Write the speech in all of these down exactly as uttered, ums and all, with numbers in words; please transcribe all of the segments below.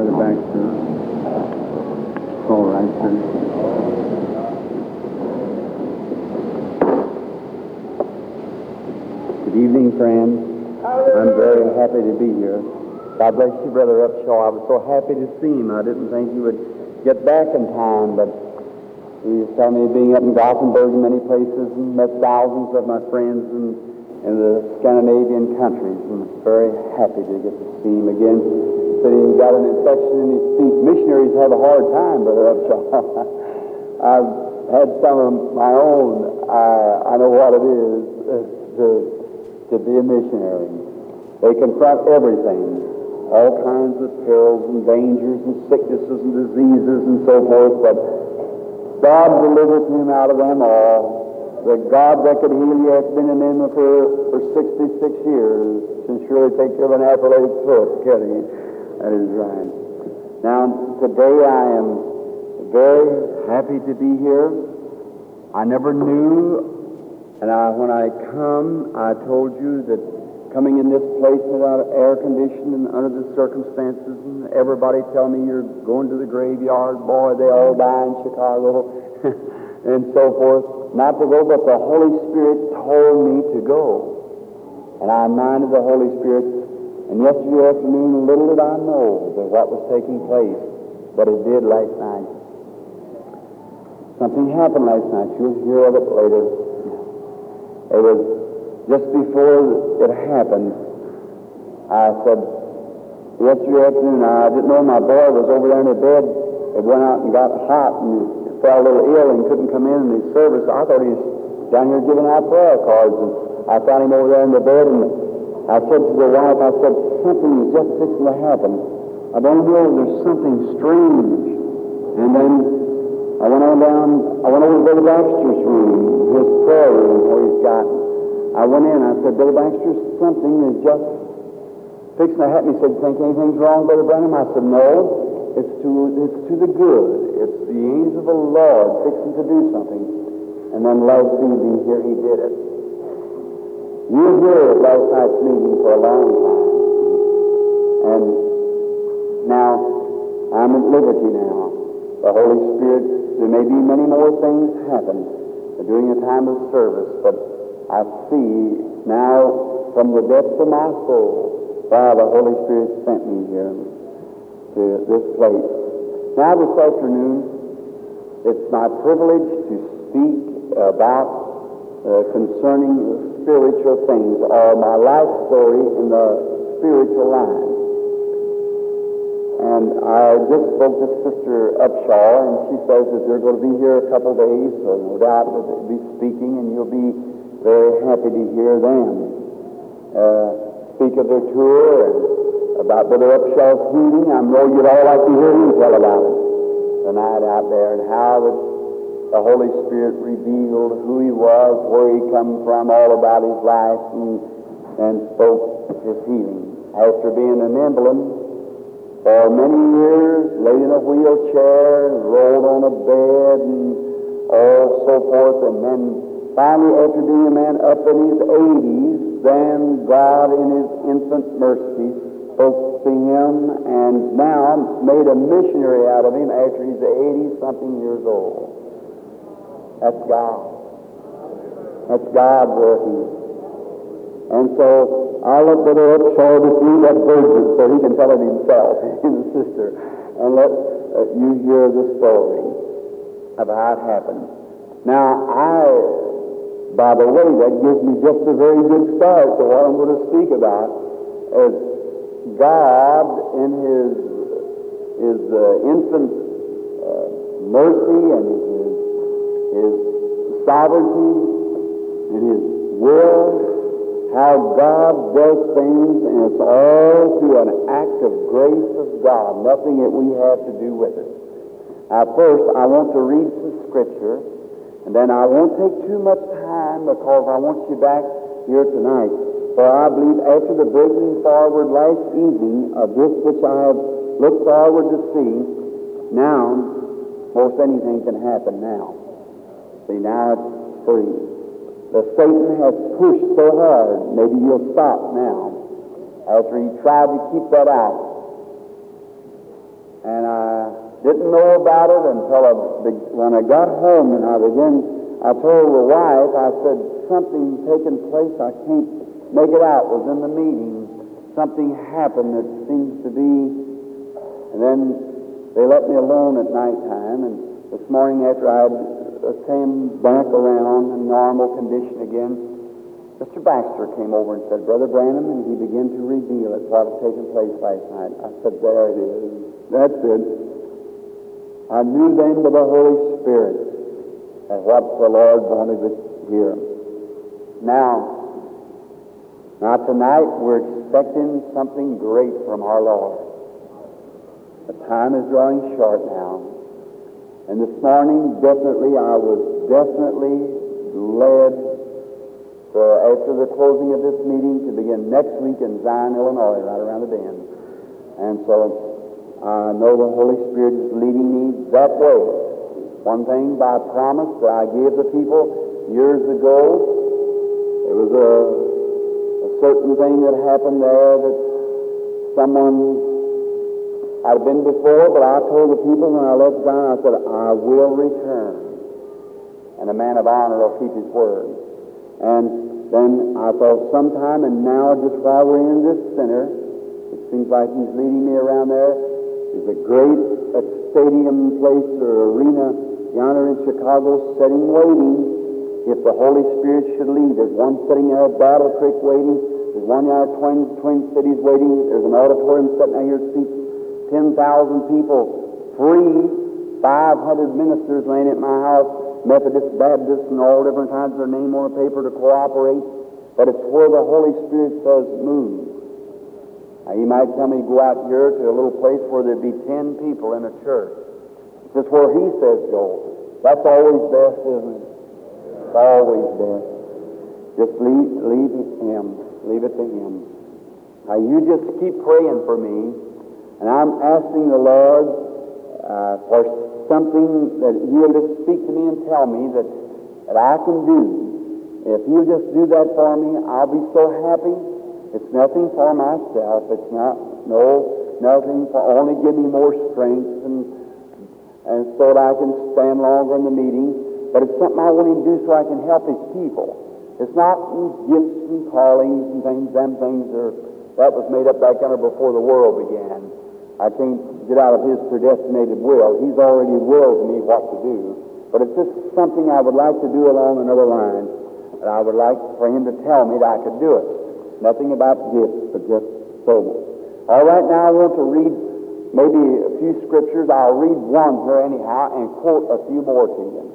Brother Baxter. All right, sir. Good evening, friends. I'm very happy to be here. God bless you, Brother Upshaw. I was so happy to see him. I didn't think he would get back in time, but he was telling me being up in Gothenburg and many places and met thousands of my friends in, in the Scandinavian countries, and very happy to get to see him again. Said he got an infection in his feet. Missionaries have a hard time, Brother Upshaw. I've had some of my own. I, I know what it is uh, to, to be a missionary. They confront everything, all kinds of perils and dangers and sicknesses and diseases and so forth, but God delivered him out of them all. The God that could heal you has been in him for, for sixty-six years, can surely take care of an athletic foot, can he? That is right. Now, today I am very happy to be here. I never knew, and I, when I come, I told you that coming in this place without air conditioning and under the circumstances, and everybody tell me you're going to the graveyard, boy, they all die in Chicago, and so forth. Not to go, but the Holy Spirit told me to go. And I minded the Holy Spirit. And yesterday afternoon, little did I know that what was taking place, but it did last night. Something happened last night. You'll hear of it later. It was just before it happened. I said, yesterday afternoon, I didn't know my boy was over there in the bed. It went out and got hot and he fell a little ill and couldn't come in in his service. I thought he was down here giving out prayer cards. And I found him over there in the bed, and I said to the wife, I said, something is just fixing to happen. I don't know, there's something strange. And then I went on down, I went over to Brother Baxter's room, his prayer room where he's got. I went in, I said, Brother Baxter, something is just fixing to happen. He said, think anything's wrong, Brother Branham? I said, no, it's to, it's to the good. It's the angel of the Lord fixing to do something. And then last evening, here he did it. You were here at last night's meeting for a long time. And now, I'm at liberty now. The Holy Spirit, there may be many more things happen during the time of service, but I see now from the depths of my soul why the Holy Spirit sent me here to this place. Now this afternoon, it's my privilege to speak about uh, concerning spiritual things, or my life story in the spiritual line. And I just spoke to Sister Upshaw, and she says that they're going to be here a couple days, so no doubt they'll be speaking, and you'll be very happy to hear them uh, speak of their tour and about Brother Upshaw's healing. I know you'd all like to hear him tell about it tonight out there, and how the, the Holy Spirit revealed who he was, where he come from, all about his life, and, and spoke his healing. After being an invalid for many years, laid in a wheelchair, rolled on a bed, and all so forth, and then finally, after being a man up in his eighties, then God in his infinite mercy spoke to him and now made a missionary out of him after he's eighty-something years old. That's God. That's God working. And so I'll let Brother Upshaw just leave that virgin so he can tell it himself, his sister, and let uh, you hear the story of how it happened. Now, I... By the way, that gives me just a very good start to what I'm going to speak about. As God, in His His uh, infinite uh, mercy and His His sovereignty and His will, how God does things, and it's all through an act of grace of God, nothing that we have to do with it. Now, first, I want to read some Scripture. And then I won't take too much time because I want you back here tonight. For I believe after the breaking forward last evening of this which I have looked forward to see, now, most anything can happen now. See, now it's free. The Satan has pushed so hard, maybe you'll stop now, after he tried to keep that out. and I didn't know about it until I, when I got home, and I began, I told the wife, I said, something taking place, I can't make it out. It was in the meeting. Something happened that seems to be, and then they let me alone at nighttime, and this morning after I had, uh, came back around in normal condition again, Mister Baxter came over and said, Brother Branham, and he began to reveal it, what had taken place last night. I said, there it is. That's it. I knew then by the Holy Spirit and what the Lord wanted to hear. Now, now tonight we're expecting something great from our Lord. The time is drawing short now. And this morning, definitely, I was definitely led So after the closing of this meeting to begin next week in Zion, Illinois, right around the bend. And so I know the Holy Spirit is leading me that way. One thing by promise that I gave the people years ago, there was a, a certain thing that happened there that someone had been before, but I told the people when I left Zion, I said, I will return. And a man of honor will keep his word. And then I thought sometime, and now just while we're in this center, it seems like he's leading me around there. There's a great a stadium place or arena yonder in Chicago sitting waiting if the Holy Spirit should lead. There's one sitting there at Battle Creek waiting. There's one yonder at Twin, Twin Cities waiting. There's an auditorium sitting out here that seats ten thousand people. Free, five hundred ministers laying at my house. Methodist, Baptist, and all different kinds of their name on a paper to cooperate, but it's where the Holy Spirit says move. Now, you might tell me go out here to a little place where there'd be ten people in a church. It's just where He says go. That's always best, isn't it? It's always best. Just leave, leave Him. Leave it to Him. Now, you just keep praying for me, and I'm asking the Lord uh, for something that He'll just speak to me and tell me that, that I can do. If He'll just do that for me, I'll be so happy. It's nothing for myself. It's not, no, nothing for, only give me more strength and, and so that I can stand longer in the meeting. But it's something I want Him to do so I can help His people. It's not gifts and callings and things, them things are, that was made up back under before the world began. I can't get out of His predestinated will. He's already willed me what to do. But it's just something I would like to do along another line, and I would like for Him to tell me that I could do it. Nothing about gifts, but just so. All right, now I want to read maybe a few scriptures. I'll read one here anyhow and quote a few more to you.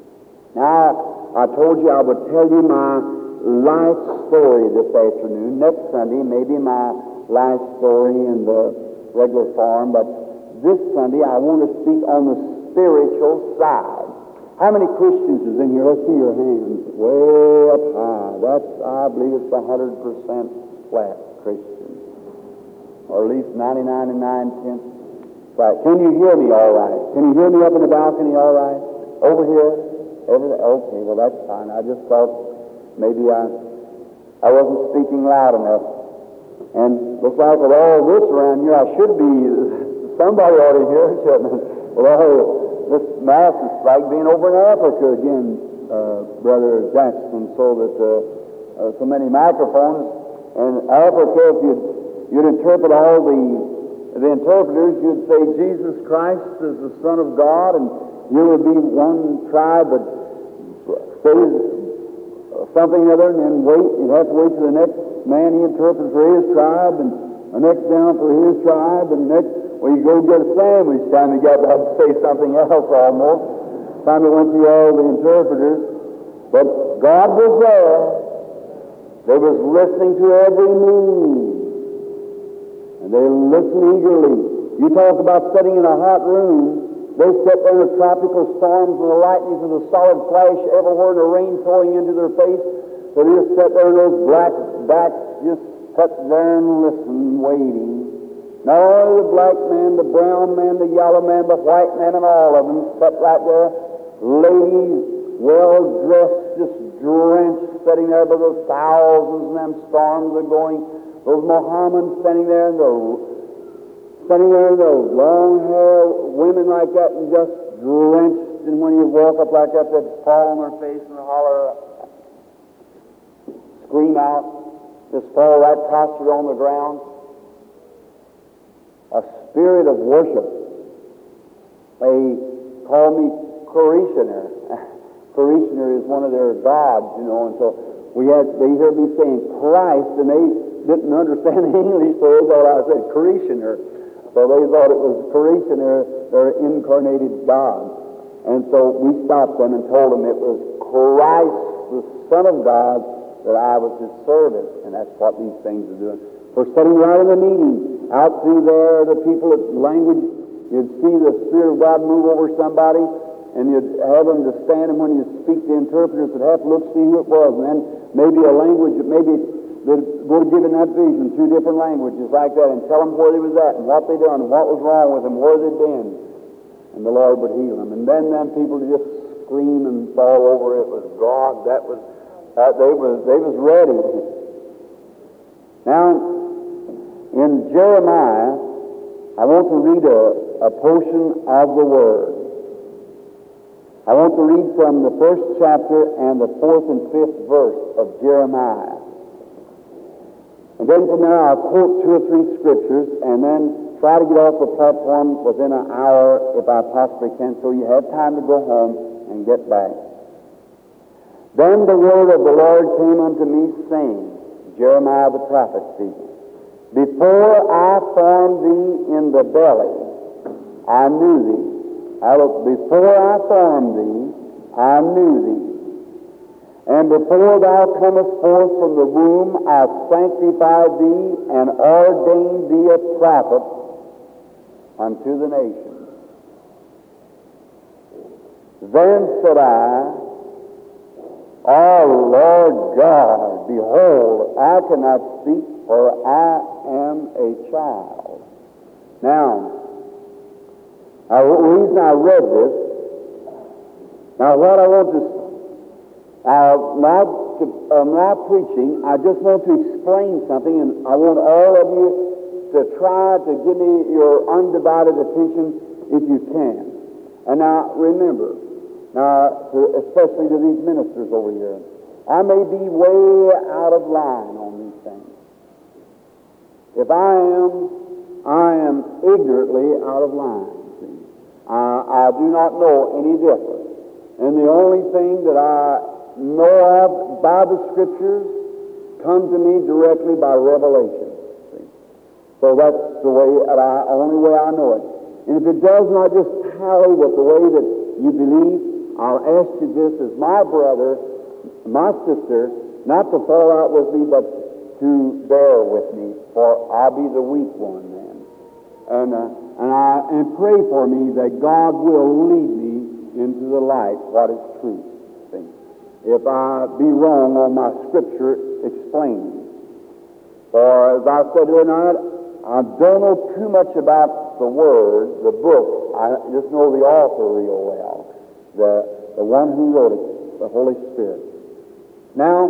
Now, I told you I would tell you my life story this afternoon. Next Sunday, maybe my life story in the regular form, but this Sunday I want to speak on the spiritual side. How many Christians is in here? Let's see your hands. Way up high. That's, I believe it's one hundred percent flat Christian. Or at least ninety-nine and nine tenths. Right. Can you hear me all right? Can you hear me up in the balcony all right? Over here? Everything? Okay, well that's fine. I just thought maybe I, I wasn't speaking loud enough. And looks like with all this around here, I should be, somebody ought to hear it, shouldn't it? Well, this Mass is like being over in Africa again, uh, Brother Jackson, so that uh, uh, so many microphones. In Africa, if you'd, you'd interpret all the, the interpreters, you'd say Jesus Christ is the Son of God, and you would be one tribe, but say something other, and then wait, you'd have to wait till the next man he interprets for his tribe, and the next down for his tribe, and the next, well, you go get a sandwich time you got to say something else almost. Time we went through all the interpreters. But God was there. They was listening to every move. And they listened eagerly. You talk about sitting in a hot room. They sit there in the tropical storms and the lightnings and the solid flash everywhere and the rain pouring into their face. So they just sit there in those black backs, just sit there and listen, waiting. Not only the black man, the brown man, the yellow man, the white man, and all of them sit right there. Ladies, well dressed, just drenched, sitting there by the thousands, and them storms are going. Those Mohammedans standing there in the sitting there in those long hair, women like that, and just drenched, and when you walk up like that, they'd fall on their face and holler, scream out, just fall right prostrate on the ground. A spirit of worship. They call me Parishioner. Parishioner is one of their gods, you know, and so we had, they heard me saying Christ, and they didn't understand English, so they thought I said Parishioner. So they thought it was Parishioner, their incarnated God. And so we stopped them and told them it was Christ, the Son of God, that I was His servant. And that's what these things are doing. For sitting right in the meeting, out through there, the people at language, you'd see the Spirit of God move over somebody, and you'd have them to stand, and when you speak, the interpreters would have to look, see who it was, and then maybe a language, maybe they'd go to giving that vision, two different languages like that, and tell them where they was at, and what they done, and what was wrong with them, where they'd been, and the Lord would heal them. And then them people would just scream and fall over. It was God. That was, uh, they was, they was ready. Now, in Jeremiah, I want to read a, a portion of the Word. I want to read from the first chapter and the fourth and fifth verse of Jeremiah. And then from there I'll quote two or three scriptures and then try to get off the platform within an hour if I possibly can, so you have time to go home and get back. Then the word of the Lord came unto me, saying, Jeremiah the prophet speaking, Before I formed thee in the belly, I knew thee. I look, before I formed thee, I knew thee. And before thou comest forth from the womb, I sanctified thee and ordained thee a prophet unto the nations. Then said I, O Lord God, behold, I cannot speak, for I am a child. Now, the reason I read this, now what I want to, uh, now, to, uh, now preaching, I just want to explain something, and I want all of you to try to give me your undivided attention if you can. And now, remember, now, to, especially to these ministers over here, I may be way out of line on these things. If I am, I am ignorantly out of line. Uh, I do not know any different. And the only thing that I know of by the Scriptures come to me directly by revelation. See? So that's the way, that I, only way I know it. And if it does not just tally with the way that you believe, I'll ask you this as my brother, my sister, not to fall out with me, but to bear with me, for I'll be the weak one then. And, uh, and I and pray for me that God will lead me into the light, what is truth. See? If I be wrong on my Scripture explaining. For as I said tonight, I don't know too much about the Word, the book. I just know the author real well, the, the one who wrote it, the Holy Spirit. Now,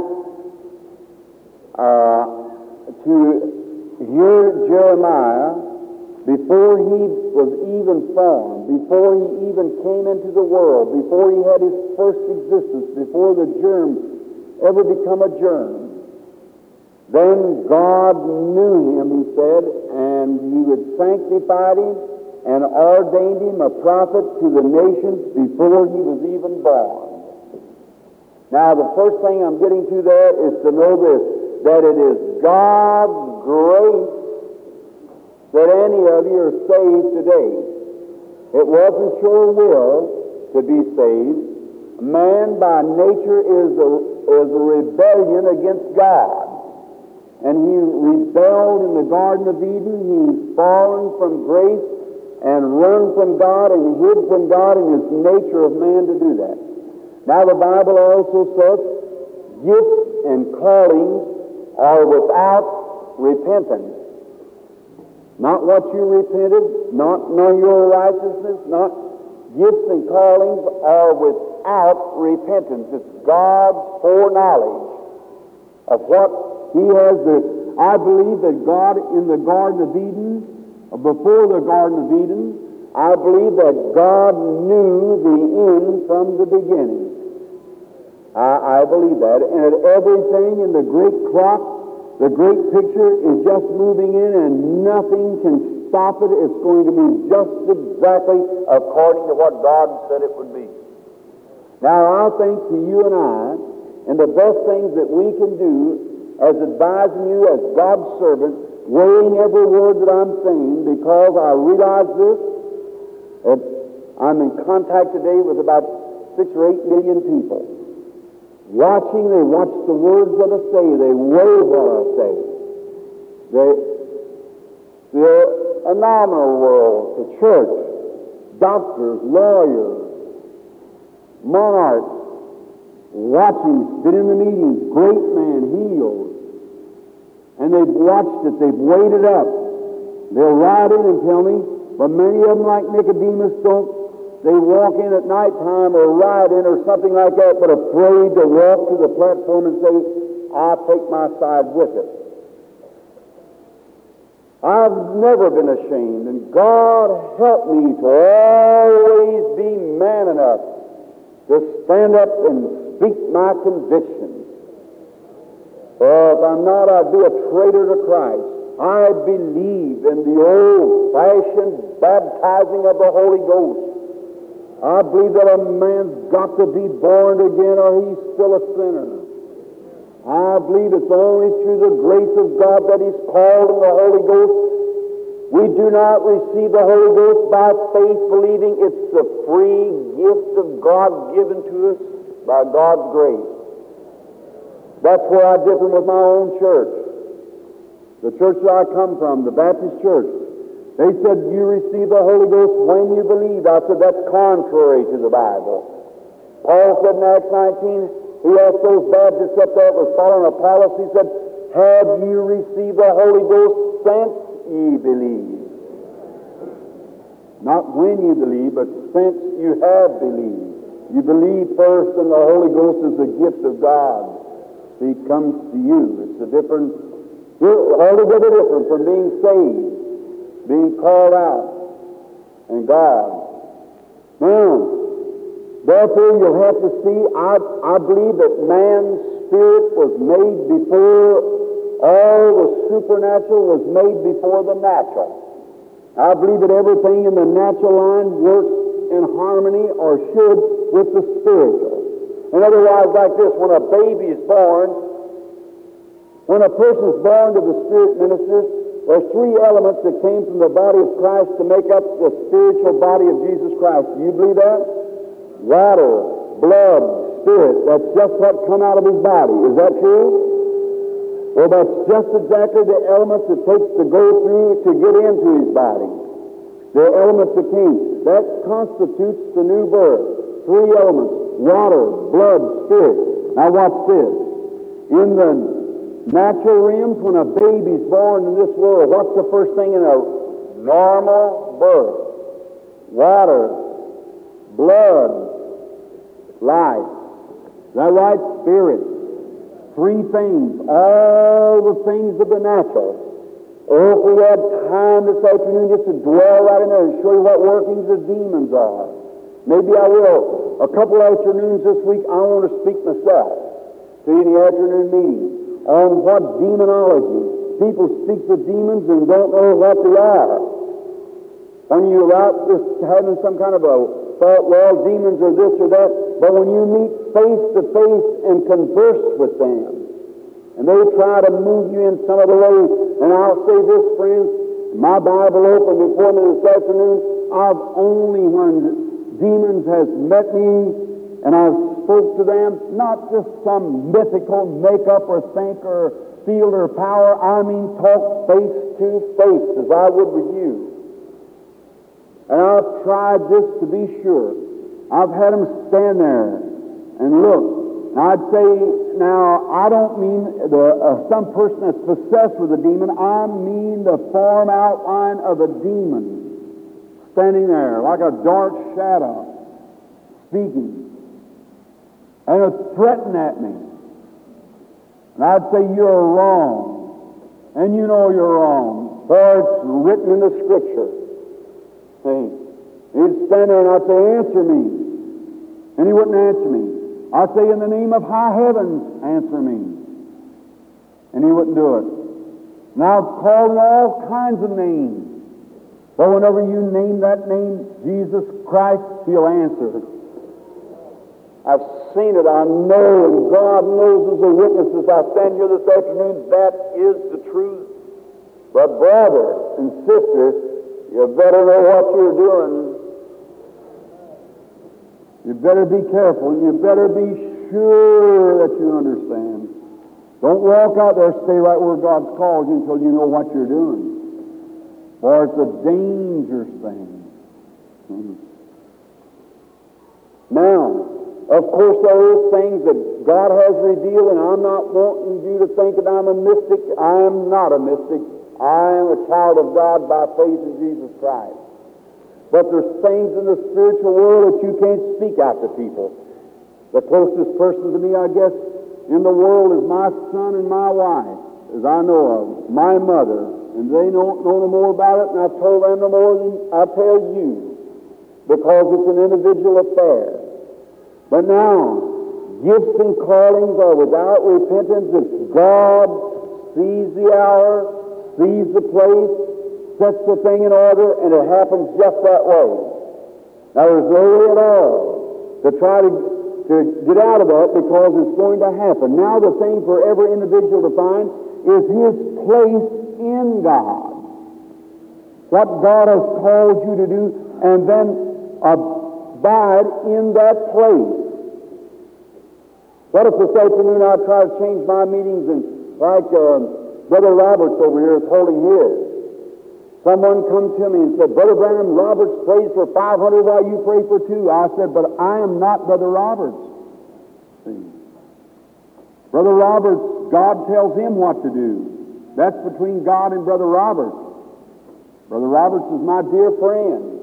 uh, to hear Jeremiah, before he was even formed, before he even came into the world, before he had his first existence, before the germ ever become a germ, then God knew him, he said, and he would sanctify him and ordained him a prophet to the nations before he was even born. Now, the first thing I'm getting to there is to know this, that it is God's grace that any of you are saved today. It wasn't your will to be saved. Man by nature is a, is a rebellion against God. And he rebelled in the Garden of Eden. He's fallen from grace and run from God and hid from God, in his nature of man to do that. Now the Bible also says gifts and callings are without repentance. Not what you repented, not know your righteousness, not gifts and callings are without repentance. It's God's foreknowledge of what He has. The, I believe that God in the Garden of Eden before the Garden of Eden, I believe that God knew the end from the beginning. I, I believe that. And that everything in the great clock, the great picture, is just moving in and nothing can stop it. It's going to move just exactly according to what God said it would be. Now, I think to you and I, and the best things that we can do as advising you as God's servant, weighing every word that I'm saying, because I realize this, that I'm in contact today with about six or eight million people. Watching, they watch the words that I say, they weigh what I say. They, the phenomenal world, the church, doctors, lawyers, monarchs, watching, been in the meetings, great man healed. And they've watched it, they've weighed it up. They'll ride in and tell me, but many of them, like Nicodemus, don't, they walk in at night time or ride in or something like that, but afraid to walk to the platform and say, I'll take my side with it. I've never been ashamed, and God help me to always be man enough to stand up and speak my convictions. For if I'm not, I'd be a traitor to Christ. I believe in the old-fashioned baptizing of the Holy Ghost. I believe that a man's got to be born again or he's still a sinner. I believe it's only through the grace of God that he's called in the Holy Ghost. We do not receive the Holy Ghost by faith, believing it's the free gift of God given to us by God's grace. That's where I differ with my own church. The church that I come from, the Baptist church, they said, you receive the Holy Ghost when you believe. I said, that's contrary to the Bible. Paul said in Acts nineteen, he asked those Baptists up there that was following Apollos, he said, have you received the Holy Ghost since ye believe? Not when you believe, but since you have believed. You believe first, and the Holy Ghost is a gift of God. He comes to you. It's a different, altogether different from being saved, being called out, and God. Now, therefore, you'll have to see, I, I believe that man's spirit was made before, all the supernatural was made before the natural. I believe that everything in the natural line works in harmony, or should, with the spiritual. In other words, like this, when a baby is born, when a person is born to the Spirit ministers, there's three elements that came from the body of Christ to make up the spiritual body of Jesus Christ. Do you believe that? Water, blood, spirit. That's just what come out of his body. Is that true? Well, that's just exactly the elements it takes to go through to get into his body. The elements that came. That constitutes the new birth. Three elements. Water, blood, spirit. Now watch this. In the natural realms, when a baby's born in this world, what's the first thing in a normal birth? Water, blood, life. Is that right? Spirit. Three things. All the things of the natural. Oh, if we had time this afternoon just to dwell right in there and show you what workings of demons are. Maybe I will. A couple afternoons this week, I want to speak myself to you in the afternoon meeting on what demonology. People speak to demons and don't know what they are. When you're out just having some kind of a thought, well, demons are this or that, but when you meet face to face and converse with them, and they try to move you in some other way, and I'll say this, friends, my Bible open before me this afternoon, I've only when demons has met me, and I've spoke to them, not just some mythical make-up or think or field or power. I mean talk face to face as I would with you. And I've tried this to be sure. I've had them stand there and look. And I'd say, now, I don't mean the, uh, some person that's possessed with a demon. I mean the form outline of a demon standing there like a dark shadow, speaking, and it threatened at me. And I'd say, you're wrong, and you know you're wrong. For it's written in the Scripture. See? He'd stand there and I'd say, answer me. And he wouldn't answer me. I'd say, in the name of high heavens, answer me. And he wouldn't do it. And I've called him all kinds of names. But whenever you name that name, Jesus Christ, he'll answer. I've seen it, I know, and God knows as a witness as I stand here this afternoon, that is the truth. But brother and sister, you better know what you're doing. You better be careful, and you better be sure that you understand. Don't walk out there, stay right where God's called you until you know what you're doing. For it's a dangerous thing. Mm-hmm. Now, of course, there is things that God has revealed, and I'm not wanting you to think that I'm a mystic. I am not a mystic. I am a child of God by faith in Jesus Christ. But there's things in the spiritual world that you can't speak out to people. The closest person to me, I guess, in the world is my son and my wife, as I know of, my mother. And they don't know no more about it, and I've told them no more than I tell you, because it's an individual affair. But now, gifts and callings are without repentance. If God sees the hour, sees the place, sets the thing in order, and it happens just that way. Now, there's no way at all to try to, to get out of that, because it's going to happen. Now, the thing for every individual to find is his place in God. What God has called you to do, and then abide in that place. What if this afternoon I try to change my meetings and like uh, Brother Roberts over here is holding his? Someone come to me and said, Brother Branham, Roberts prays for five hundred while you pray for two. I said, but I am not Brother Roberts. See? Brother Roberts, God tells him what to do. That's between God and Brother Roberts. Brother Roberts is my dear friend.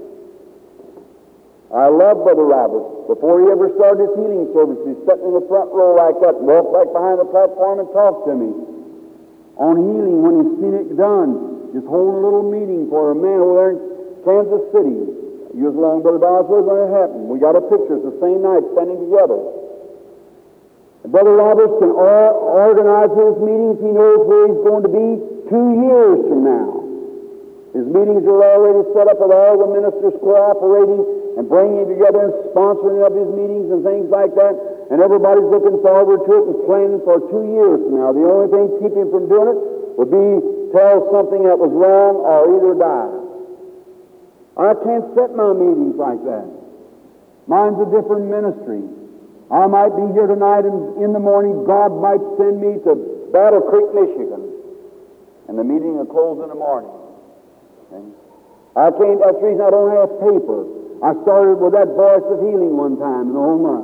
I love Brother Roberts. Before he ever started his healing service, he's sitting in the front row like that, walked right behind the platform and talked to me on healing when he's seen it done. Just holding a little meeting for a man over there in Kansas City. He was along Brother Boswell when it happened. We got our pictures the same night standing together. Brother Roberts can or, organize his meetings. He knows where he's going to be two years from now. His meetings are already set up with all the ministers cooperating and bringing together and sponsoring of his meetings and things like that. And everybody's looking forward to it and planning for two years from now. The only thing keeping him from doing it would be tell something that was wrong or either die. I can't set my meetings like that. Mine's a different ministry. I might be here tonight, and in the morning God might send me to Battle Creek, Michigan, and the meeting will close in the morning. Okay? I can't, that's the reason I don't have paper. I started with that voice of healing one time, and oh my.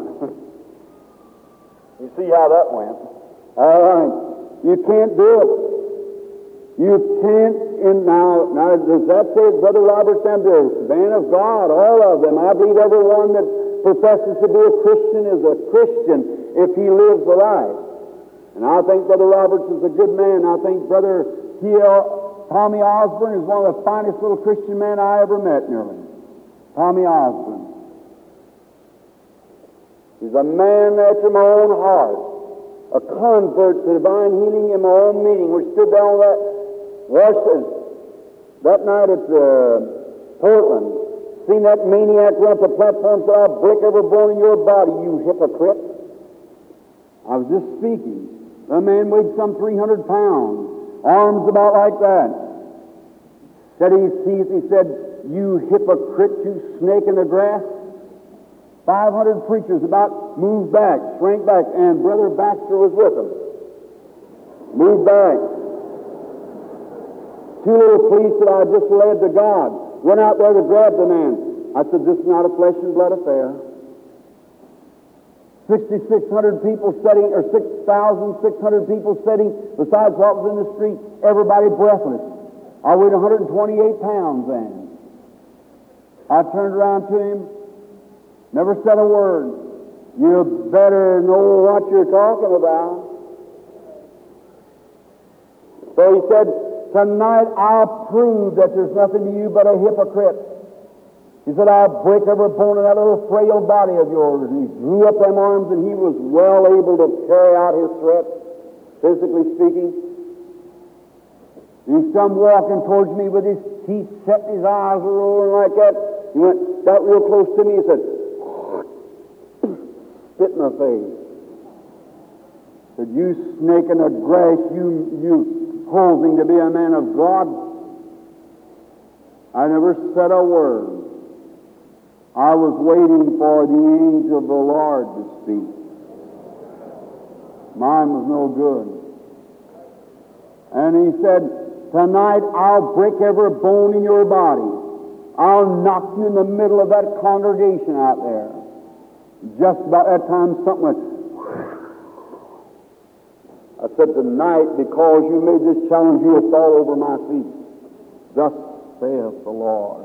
You see how that went? All right. You can't do it. You can't, and now, now does that say Brother Robert Sanders, man of God, all of them? I believe everyone that professes to be a Christian is a Christian if he lives the life. And I think Brother Roberts is a good man. I think Brother T L Tommy Osborne is one of the finest little Christian men I ever met, nearly. Tommy Osborne. He's a man after my own heart, a convert to divine healing in my own meeting. We stood down that Washington that night at uh, Portland. Seen that maniac run up the platform, so I'll break every bone in your body, you hypocrite. I was just speaking. The man weighed some three hundred pounds, arms about like that. Said he sees, he said, you hypocrite, you snake in the grass. five hundred preachers about moved back, shrank back, and Brother Baxter was with them. Moved back. Two little police that I just led to God went out there to grab the man. I said, this is not a flesh and blood affair. sixty-six hundred people sitting, or six thousand six hundred people sitting, besides what was in the street, everybody breathless. I weighed one hundred twenty-eight pounds then. I turned around to him, never said a word. You better know what you're talking about. So he said, tonight I'll prove that there's nothing to you but a hypocrite. He said, I'll break every bone in that little frail body of yours. And he drew up them arms, and he was well able to carry out his threat, physically speaking. And he's come walking towards me with his teeth set and his eyes are rolling like that. He went, got real close to me, and said, spit in my face. Said, you snake in the grass, you, you posing to be a man of God. I never said a word. I was waiting for the angel of the Lord to speak. Mine was no good. And he said, tonight I'll break every bone in your body. I'll knock you in the middle of that congregation out there. Just about that time something went. I said, tonight, because you made this challenge, you'll fall over my feet. Thus saith the Lord.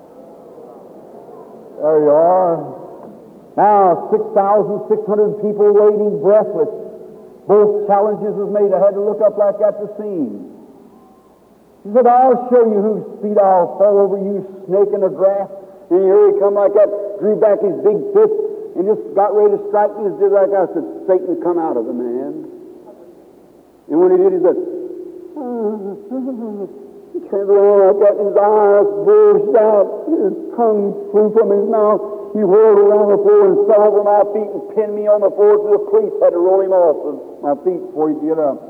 There you are. Now, six thousand six hundred people waiting breathless. Both challenges was made. I had to look up like that to see. He said, I'll show you whose feet I'll fall over, you snake in the grass. And here he come like that, drew back his big fist, and just got ready to strike me. Just did like I said, Satan, come out of the man. And when he did, he said, he turned around like that, and his eyes bulged out, his tongue flew from his mouth. He whirled around the floor and fell over my feet and pinned me on the floor so the priest had to roll him off of my feet before he'd get up.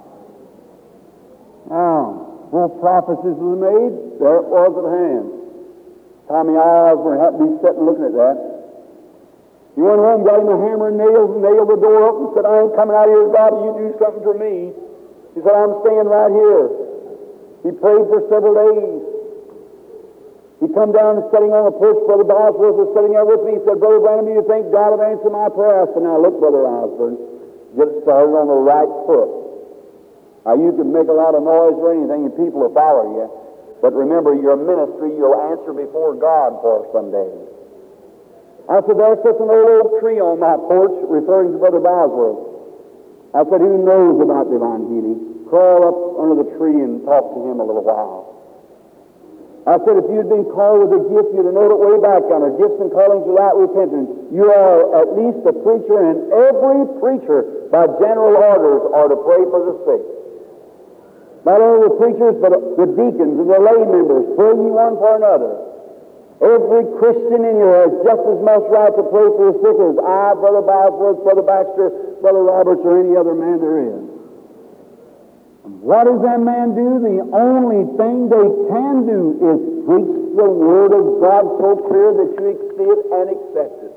Now, both prophecies were made, there it was at hand. Tommy Osborne happened to be sitting looking at that. He went home, got him a hammer and nails, and nailed the door up and said, I ain't coming out of here, God, you do something for me. He said, I'm staying right here. He prayed for several days. He come down and sitting on the porch. Brother Bosworth was sitting there with me. He said, Brother Branham, do you think God will answer my prayer? I said, now look, Brother Osborne, get started on the right foot. Now you can make a lot of noise or anything and people will follow you. But remember, your ministry you'll answer before God for someday. I said, there sits an old oak tree on my porch, referring to Brother Bosworth. I said, who knows about divine healing? Crawl up under the tree and talk to him a little while. I said, if you'd been called with a gift, you'd have known it way back on her. Gifts and callings without repentance. You are at least a preacher, and every preacher, by general orders, are to pray for the sick. Not only the preachers, but the deacons and the lay members, pray ye one for another. Every Christian in here has just as much right to pray for the sick as I, Brother Bosworth, Brother Baxter, Brother Roberts, or any other man there is. What does that man do? The only thing they can do is preach the Word of God so clear that you see it and accept it.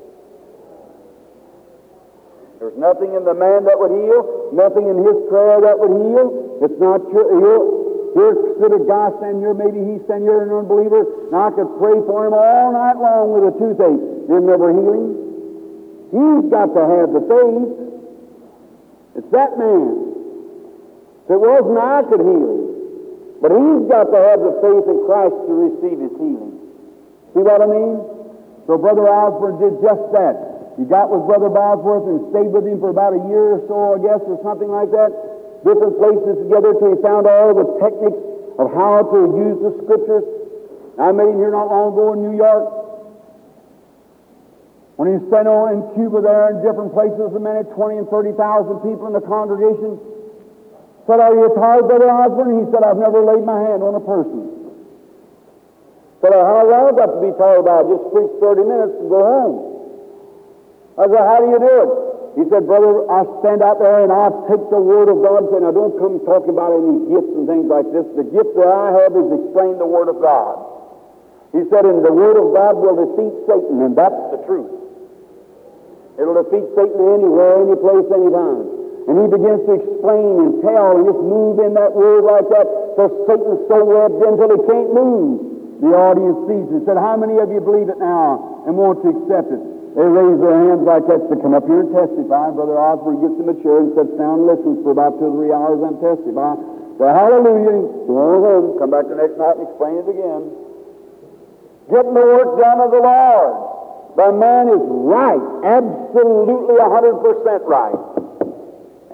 There's nothing in the man that would heal, nothing in his prayer that would heal. It's not your heal. Here stood a guy standing here, maybe he's standing here, an unbeliever, and I could pray for him all night long with a toothache. Didn't ever heal him. He's got to have the faith. It's that man. If it wasn't, I could heal him. But he's got to have the faith in Christ to receive his healing. See what I mean? So Brother Osborne did just that. He got with Brother Bosworth and stayed with him for about a year or so, I guess, or something like that. Different places together till he found all the techniques of how to use the Scriptures. I met him here not long ago in New York. When he was sent on in Cuba there in different places, a minute, twenty and thirty thousand people in the congregation. Said, are you tired, Brother Osborne? He said, I've never laid my hand on a person. Said, how long have I got to be tired about? Just preach thirty minutes and go home. I said, how do you do it? He said, brother, I stand out there and I take the Word of God and say, now don't come talking about any gifts and things like this. The gift that I have is explain the Word of God. He said, and the Word of God will defeat Satan, and that's the truth. It'll defeat Satan anywhere, any place, any time. And he begins to explain and tell and just move in that Word like that, so Satan's so webbed in until he can't move. The audience sees it and said, how many of you believe it now and want to accept it? They raise their hands like that to come up here and testify. Brother Osborne gets in a chair and sits down and listens for about two or three hours and testify. Say, hallelujah. Go on home. Come back the next night and explain it again. Getting the work done of the Lord. The man is right. Absolutely one hundred percent right.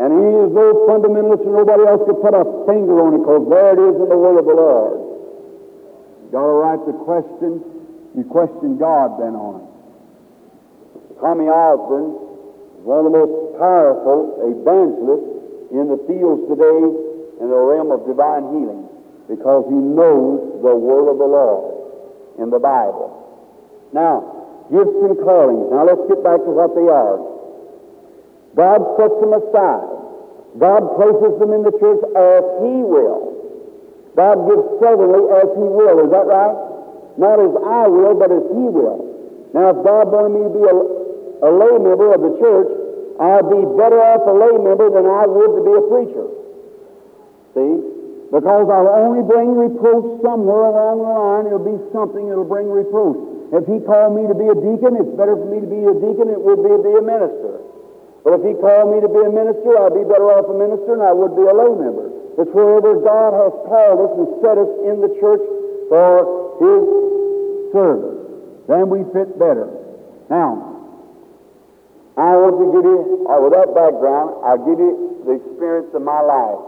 And he is no fundamentalist and nobody else could put a finger on it, because there it is in the Word of the Lord. You got a right to question, you question God then on it. Tommy Osborne is one of the most powerful evangelists in the fields today in the realm of divine healing, because he knows the Word of the Lord in the Bible. Now, gifts and callings. Now let's get back to what they are. God sets them aside. God places them in the church as He will. God gives sovereignly as He will. Is that right? Not as I will, but as He will. Now, if God wanted me to be a, a lay member of the church, I'd be better off a lay member than I would to be a preacher. See? Because I'll only bring reproach somewhere along the line. It'll be something that'll bring reproach. If He called me to be a deacon, it's better for me to be a deacon than it would be to be a minister. But if He called me to be a minister, I'd be better off a minister than I would be a lay member. It's wherever God has called us and set us in the church for His service. Then we fit better. Now, I want to give you, uh, with that background, I'll give you the experience of my life.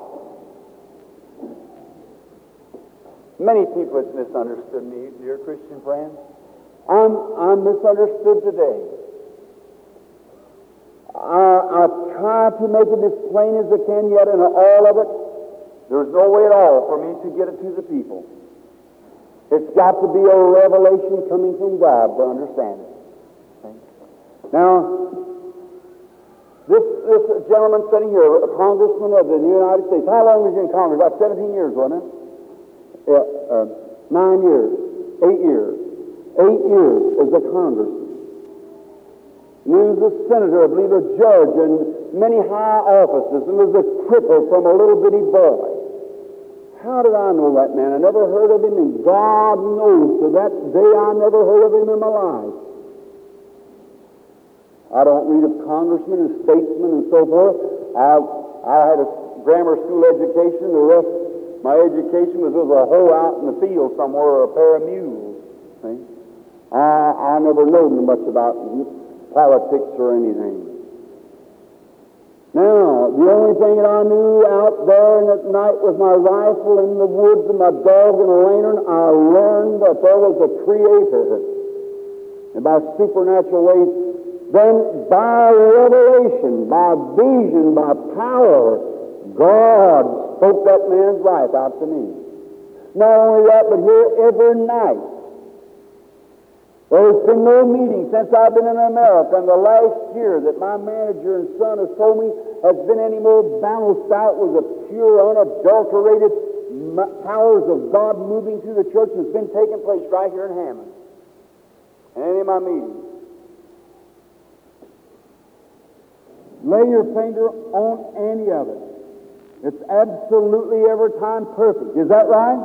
Many people have misunderstood me, dear Christian friends. I'm, I'm misunderstood today. I, I try to make it as plain as I can, yet in all of it, there's no way at all for me to get it to the people. It's got to be a revelation coming from God to understand it. Okay? Now, this, this gentleman sitting here, a congressman of the United States, how long was he in Congress? About seventeen years, wasn't it? Yeah, uh, nine years, eight years. Eight years as a congressman. And he was a senator, I believe a judge, and many high offices, and was a cripple from a little bitty boy. How did I know that man? I never heard of him, and God knows to that day I never heard of him in my life. I don't read of congressmen and statesmen and so forth. I, I had a grammar school education. The rest of my education was with a hoe out in the field somewhere, or a pair of mules. See? I, I never knowed much about politics or anything. Now, the only thing that I knew out there at night was my rifle in the woods and my dog and a lantern. I learned that there was a Creator. And by supernatural ways, then by revelation, by vision, by power, God spoke that man's life out to me. Not only that, but here every night, there's been no meeting since I've been in America, and the last year that my manager and son has told me has been any more balanced out with the pure, unadulterated powers of God moving through the church that's been taking place right here in Hammond. And any of my meetings. Lay your finger on any of it. It's absolutely every time perfect. Is that right?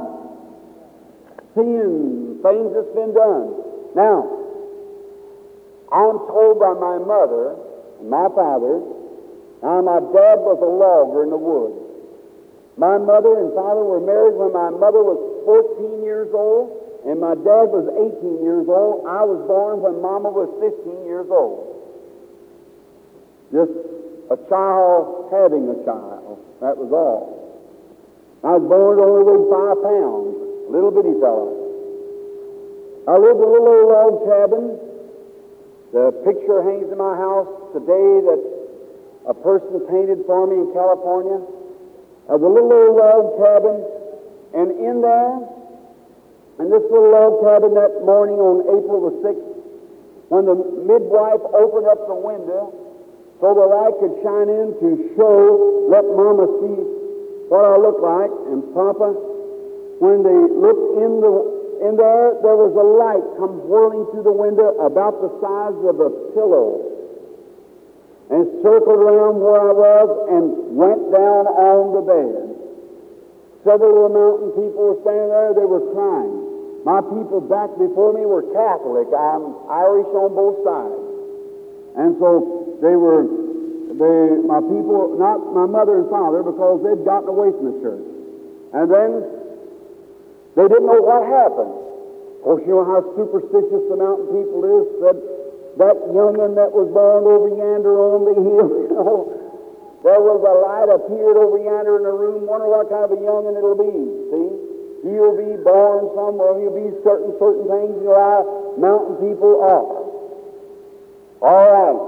Seeing things that's been done. Now, I'm told by my mother and my father, now my dad was a logger in the woods. My mother and father were married when my mother was fourteen years old, and my dad was eighteen years old. I was born when Mama was fifteen years old. Just a child having a child, that was all. I was born only weighed five pounds, little bitty fellow. I lived in a little old log cabin. The picture hangs in my house today that a person painted for me in California of the little old log cabin. And in there, in this little log cabin that morning on April the sixth, when the midwife opened up the window so the light could shine in to show, let Mama see what I look like, and Papa, when they looked in the In there, there was a light come whirling through the window about the size of a pillow and circled around where I was and went down on the bed. Several of the mountain people were standing there. They were crying. My people back before me were Catholic. I'm Irish on both sides. And so they were, they, my people, not my mother and father, because they'd gotten away from the church. And then they didn't know what happened. Of course, you know how superstitious the mountain people is. Said that young'un that was born over yonder on the hill, you know, there was a light appeared over yonder in the room. Wonder what kind of a young'un it'll be. See? He'll be born somewhere. He'll be certain, certain things, you know, how mountain people are. All right.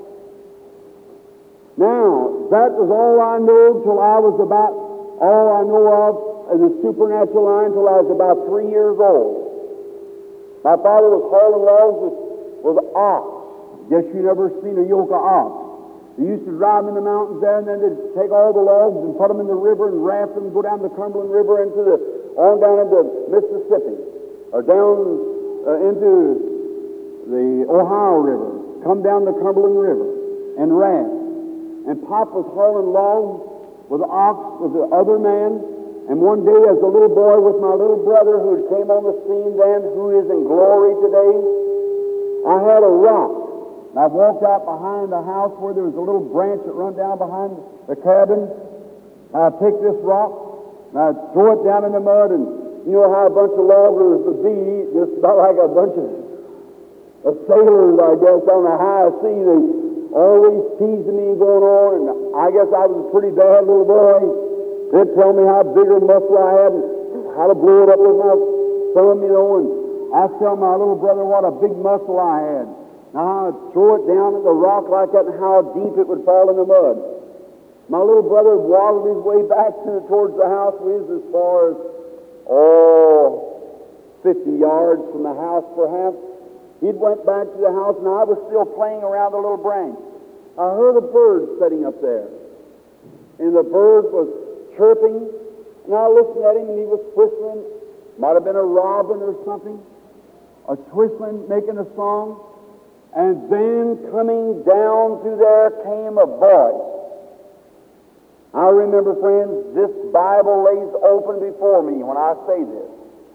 Now, that was all I knew till I was about, all I know of as a supernatural line till I was about three years old. My father was hauling logs with, with an ox. Guess you never seen a yoke of ox. They used to drive them in the mountains there, and then they'd take all the logs and put them in the river and raft them, go down the Cumberland River into the, on down into Mississippi, or down uh, into the Ohio River, come down the Cumberland River and raft. And Pop was hauling logs with an ox with the other man. And one day, as a little boy with my little brother who came on the scene then, who is in glory today, I had a rock. And I walked out behind the house where there was a little branch that run down behind the cabin. And I take this rock and I throw it down in the mud, and you know how a bunch of loggers would be, just about like a bunch of, of sailors, I guess, on the high sea. They always teasing me going on, and I guess I was a pretty bad little boy. They'd tell me how big a muscle I had and how to blow it up with my thumb, you know, and I'd tell my little brother what a big muscle I had. Now I'd throw it down at the rock like that and how deep it would fall in the mud. My little brother waddled his way back to towards the house. We was as far as, oh, fifty yards from the house perhaps. He'd went back to the house, and I was still playing around the little branch. I heard a bird sitting up there, and the bird was chirping, and I listened at him, and he was whistling. Might have been a robin or something, a whistling, making a song. And then coming down through there came a voice. I remember, friends, this Bible lays open before me when I say this.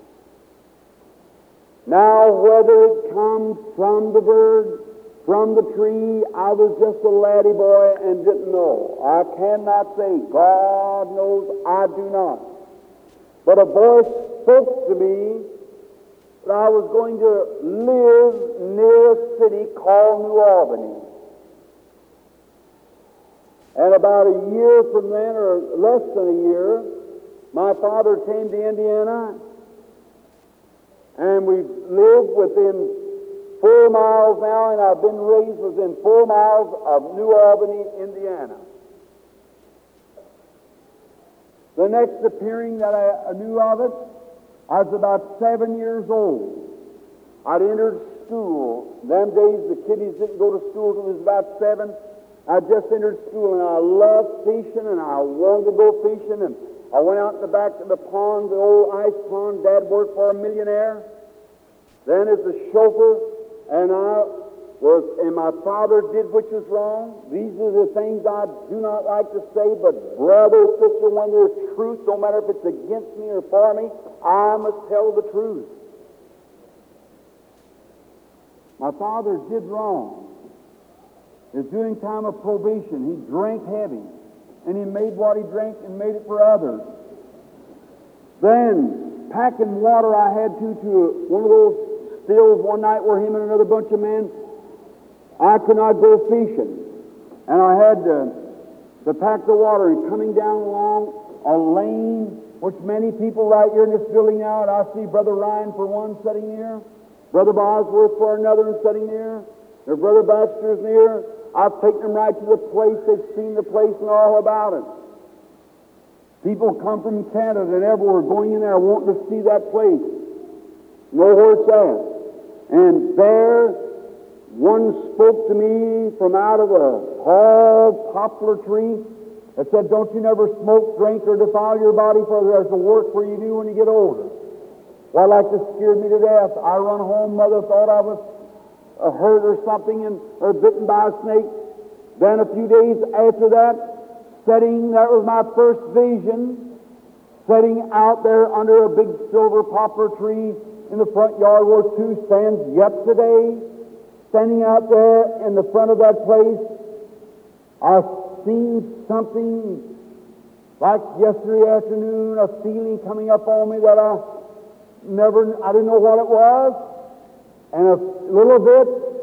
Now, whether it comes from the bird, from the tree, I was just a laddie boy and didn't know. I cannot say. God knows I do not. But a voice spoke to me that I was going to live near a city called New Albany. And about a year from then, or less than a year, my father came to Indiana. And we live within four miles now, and I've been raised within four miles of New Albany, Indiana. The next appearing that I knew of it, I was about seven years old. I'd entered school. Them days the kiddies didn't go to school until I was about seven. I just entered school, and I loved fishing, and I wanted to go fishing, and I went out in the back of the pond, the old ice pond. Dad worked for a millionaire. Then as a chauffeur, and I was, and my father did which was wrong. These are the things I do not like to say, but brother, sister, when there's truth, no matter if it's against me or for me, I must tell the truth. My father did wrong. He was doing time of probation. He drank heavy, and he made what he drank and made it for others. Then, packing water I had to to one of those stills one night where him and another bunch of men, I could not go fishing. And I had to, to pack the water, and coming down along a lane, which many people right here in this building now, and I see Brother Ryan for one sitting here, Brother Bosworth for another and sitting there, their Brother Baxter's near. I've taken them right to the place. They've seen the place and all about it. People come from Canada and everywhere going in there wanting to see that place, know where it's at. And there, one spoke to me from out of a tall poplar tree that said, "Don't you never smoke, drink, or defile your body, for there's a work for you do when you get older." Well, like this scared me to death. I run home. Mother thought I was uh, hurt or something, and or bitten by a snake. Then a few days after that, sitting, that was my first vision, sitting out there under a big silver poplar tree in the front yard where two stands yet today, standing out there in the front of that place. I've seen something like yesterday afternoon, a feeling coming up on me that I never, I didn't know what it was. And a little bit,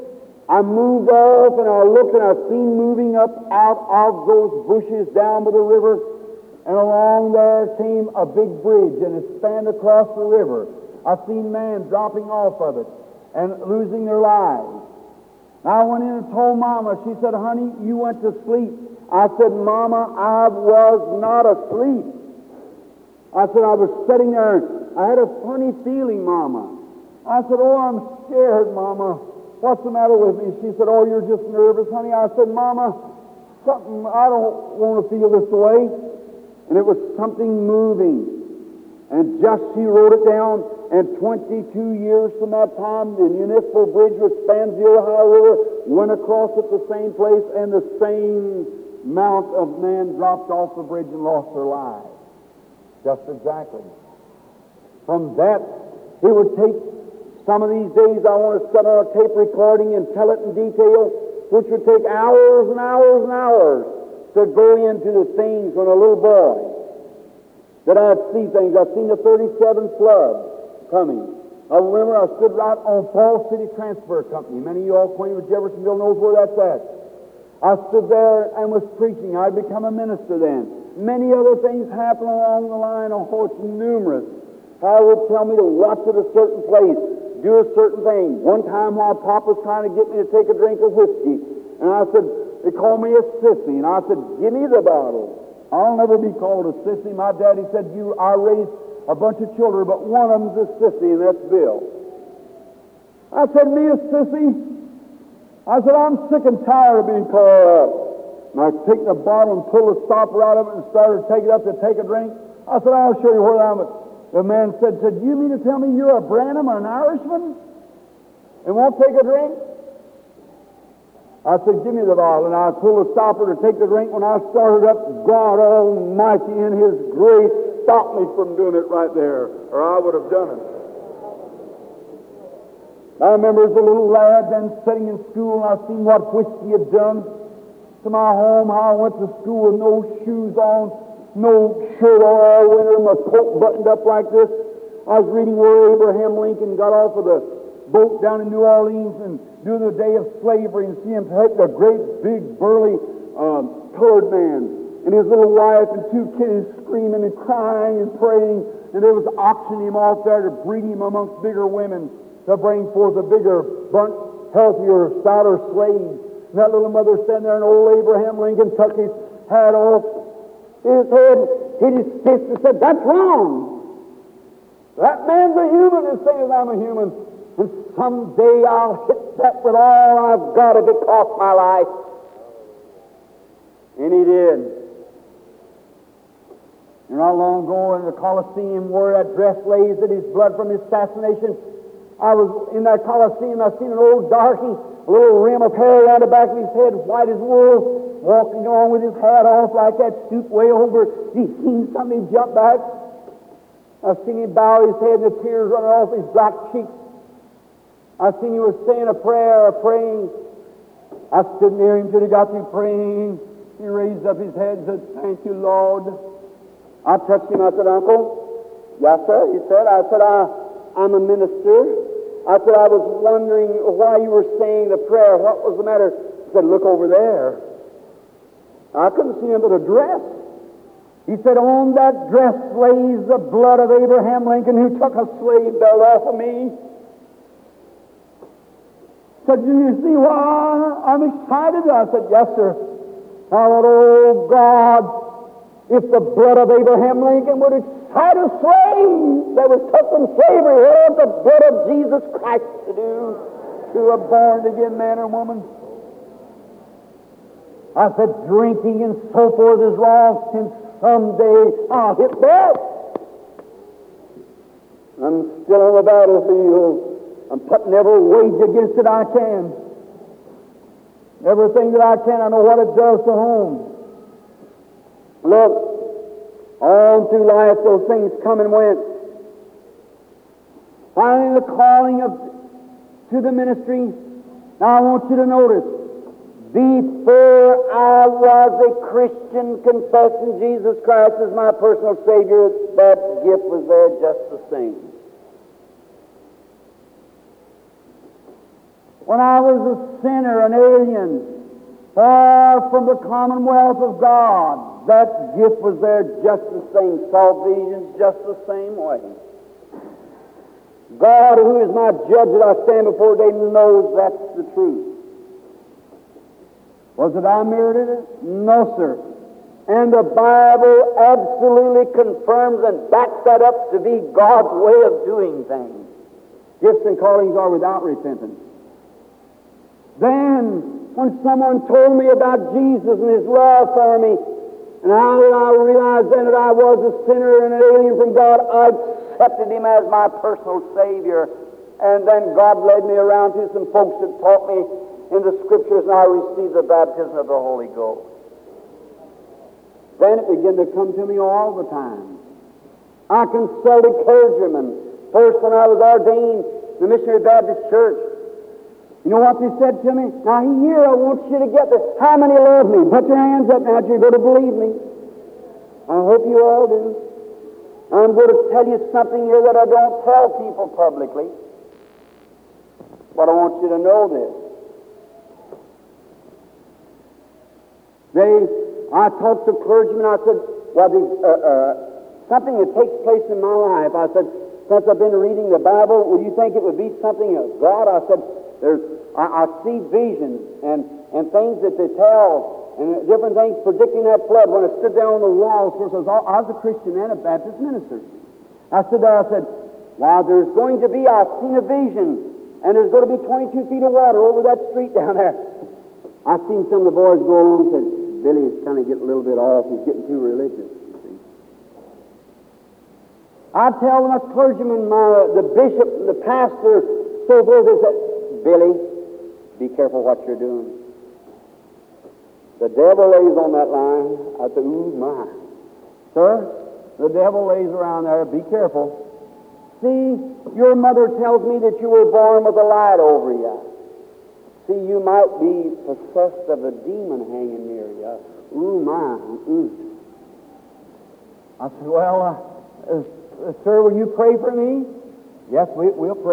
I moved off and I looked and I seen moving up out of those bushes down by the river, and along there came a big bridge and it spanned across the river. I seen men dropping off of it and losing their lives. I went in and told Mama. She said, "Honey, you went to sleep." I said, "Mama, I was not asleep." I said, "I was sitting there. I had a funny feeling, Mama." I said, "Oh, I'm scared, Mama. What's the matter with me?" She said, "Oh, you're just nervous, honey." I said, "Mama, something, I don't want to feel this way." And it was something moving. And just she wrote it down, and twenty-two years from that time, the municipal bridge which spans the Ohio River went across at the same place, and the same amount of men dropped off the bridge and lost their lives. Just exactly. From that, it would take some of these days, I want to set on a tape recording and tell it in detail, which would take hours and hours and hours to go into the things when a little boy, that I'd see things. I've seen the thirty-seven flood coming. I remember I stood right on Falls City Transfer Company. Many of you all acquainted with Jeffersonville knows where that's at. I stood there and was preaching. I'd become a minister then. Many other things happened along the line. Oh, it's numerous. How would tell me to watch at a certain place, do a certain thing. One time while Pop was trying to get me to take a drink of whiskey, and I said, they called me a sissy, and I said, "Give me the bottle." I'll never be called a sissy. My daddy said, "You, I raised a bunch of children, but one of them's a sissy, and that's Bill." I said, "Me a sissy?" I said, "I'm sick and tired of being called up." And I took the bottle and pulled the stopper out of it and started taking it up to take a drink. I said, "I'll show you where I'm at." The man said, said, "You mean to tell me you're a Branham or an Irishman and won't take a drink?" I said, "Give me the bottle." And I pulled the stopper to take the drink. When I started up, God Almighty in His grace stopped me from doing it right there, or I would have done it. I remember as a little lad then sitting in school, and I seen what whiskey had done to my home, how I went to school with no shoes on, no shirt on all winter, my coat buttoned up like this. I was reading where Abraham Lincoln got off of the boat down in New Orleans and during the day of slavery, and see him take a great big burly um, colored man and his little wife and two kids screaming and crying and praying, and they was auctioning him off there to breed him amongst bigger women to bring forth a bigger, burnt, healthier, stouter slave. And that little mother standing there, and old Abraham Lincoln took his hat off his head, hit his fist, and said, "That's wrong. That man's a human as same as I'm a human. And someday I'll hit that with all I've got if it costs my life." And he did. And not long ago in the Colosseum where that dress lays at his blood from his assassination, I was in that Colosseum, I seen an old darky, a little rim of hair around the back of his head, white as wool, walking on with his hat off like that, stooped way over. He seen something jump back. I seen him bow his head and the tears running off his black cheeks. I seen he was saying a prayer, praying. I stood near him till he got through praying. He raised up his head and said, "Thank you, Lord." I touched him. I said, "Uncle?" "Yes, sir," he said. I said, I, I'm a minister. I said, "I was wondering why you were saying the prayer. What was the matter?" He said, "Look over there." I couldn't see under the dress. He said, "On that dress lays the blood of Abraham Lincoln, who took a slave belt off of me." Said, "Do you see why I'm excited?" I said, "Yes, sir." I thought, oh God, if the blood of Abraham Lincoln would excite a slave that was took from slavery, what would the blood of Jesus Christ to do to a born again man or woman? I said, drinking and so forth is wrong, and someday I'll hit that. I'm still on the battlefield. I'm putting every wage against it I can. Everything that I can, I know what it does to home. Look, on through life, those things come and went. Finally, the calling of to the ministry. Now, I want you to notice, before I was a Christian confessing Jesus Christ as my personal Savior, that gift was there just the same. when I was a sinner, an alien, far from the commonwealth of God, that gift was there just the same. Salvation just the same way. God, who is my judge that I stand before today, knows that's the truth. Was it I merited it? No, sir. And the Bible absolutely confirms and backs that up to be God's way of doing things. Gifts and callings are without repentance. Then, when someone told me about Jesus and His love for me, and how did I realize then that I was a sinner and an alien from God, I accepted Him as my personal Savior. And then God led me around to some folks that taught me in the Scriptures, and I received the baptism of the Holy Ghost. Then it began to come to me all the time. I consulted clergymen. First, when I was ordained in the Missionary Baptist Church, you know what they said to me? Now here, I want you to get this. How many love me? Put your hands up now, you're going to believe me. I hope you all do. I'm going to tell you something here that I don't tell people publicly. But I want you to know this. They, I talked to clergymen, I said, well, the, uh, uh, something that takes place in my life, I said, since I've been reading the Bible, would you think it would be something of God? I said, there's, I, I see visions and, and things that they tell, and different things predicting that flood. When I stood there on the wall, of course, I was, all, I was a Christian and a Baptist minister. I stood there, I said, wow, there's going to be, I've seen a vision, and there's going to be twenty-two feet of water over that street down there. I've seen some of the boys go along and said, Billy's kind of getting a little bit off, he's getting too religious, you see. I tell my clergyman, my, the bishop, the pastor, so forth, they said, Billy, be careful what you're doing. The devil lays on that line. I said, ooh, my. Sir, the devil lays around there. Be careful. See, your mother tells me that you were born with a light over you. See, you might be possessed of a demon hanging near you. Ooh, my. Mm. I said, well, uh, uh, sir, will you pray for me? Yes, we, we'll pray.